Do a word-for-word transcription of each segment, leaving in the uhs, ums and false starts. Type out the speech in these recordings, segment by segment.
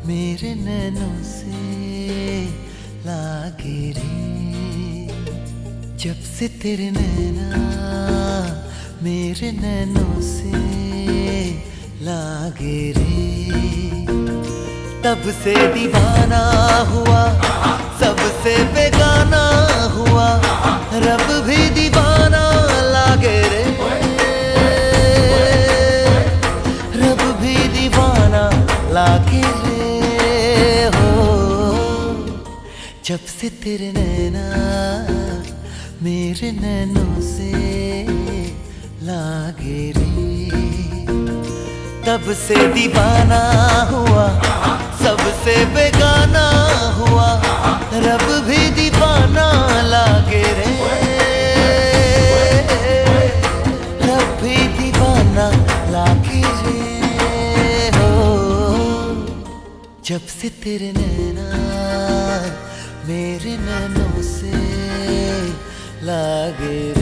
मेरे नैनों से लागे रे। जब से तेरे नैना मेरे नैनों से लागे रे, तब से दीवाना हुआ, सबसे बेगाना हुआ, रब भी दीवाना लागे रे, रब भी दीवाना लागे रे हो। जब से तेरे नैना मेरे नैनों से लागे रे, तब से दीवाना हुआ, सबसे बेगाना हुआ, रब भी दीवाना लागे रे, रब भी दीवाना लागे रे हो। जब से तेरे नैना मेरे नैनों से लागे रे।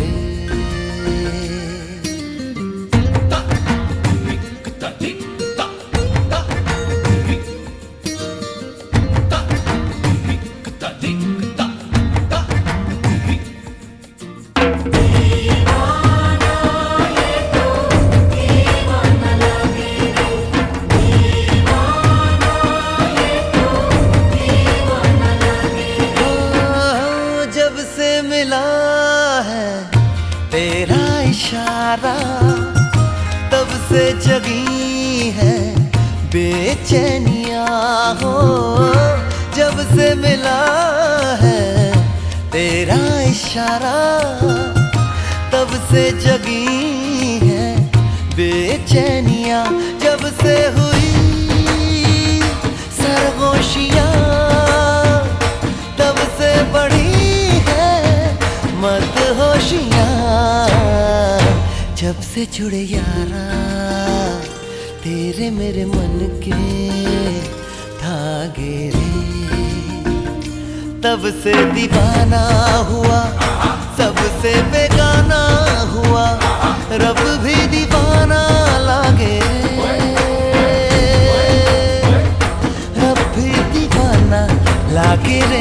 तेरा इशारा तब से जगी है बेचैनियां हो। जब से मिला है तेरा इशारा तब से जगी है बेचैनियां। जब से हुई सरगोशियां तब से बढ़ी है मदहोशियां। जब से जुड़े यारा तेरे मेरे मन के धागे रे, तब से दीवाना हुआ, सबसे बेगाना हुआ, रब भी दीवाना लागे रे, रब भी दीवाना लागे रे।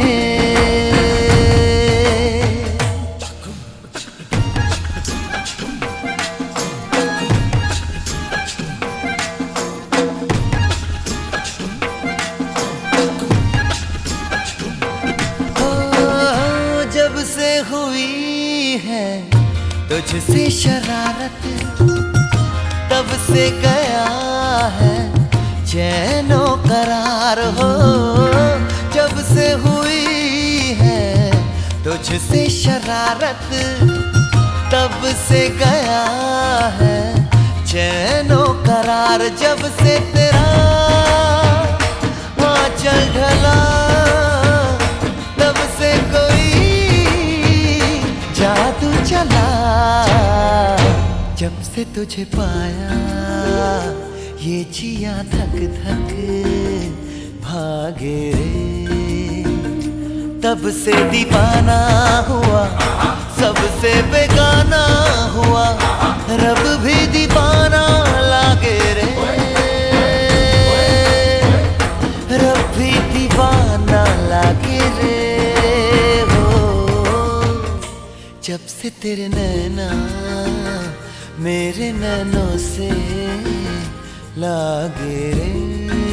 हुई है तुझसे शरारत तब से गया है चैनो करार हो। जब से हुई है तुझसे शरारत तब से गया है चैनो करार। जब से तेरा आंचल ढला तब से कोई जादू चला। जब से तुझे पाया ये जिया धक धक भागे रे, तब से दीवाना हुआ, सबसे बेगाना हुआ, रब भी दीवाना लागे रे, रब भी दीवाना लागे रे हो। जब से तेरे नैना मेरे नैनों से लागे रे।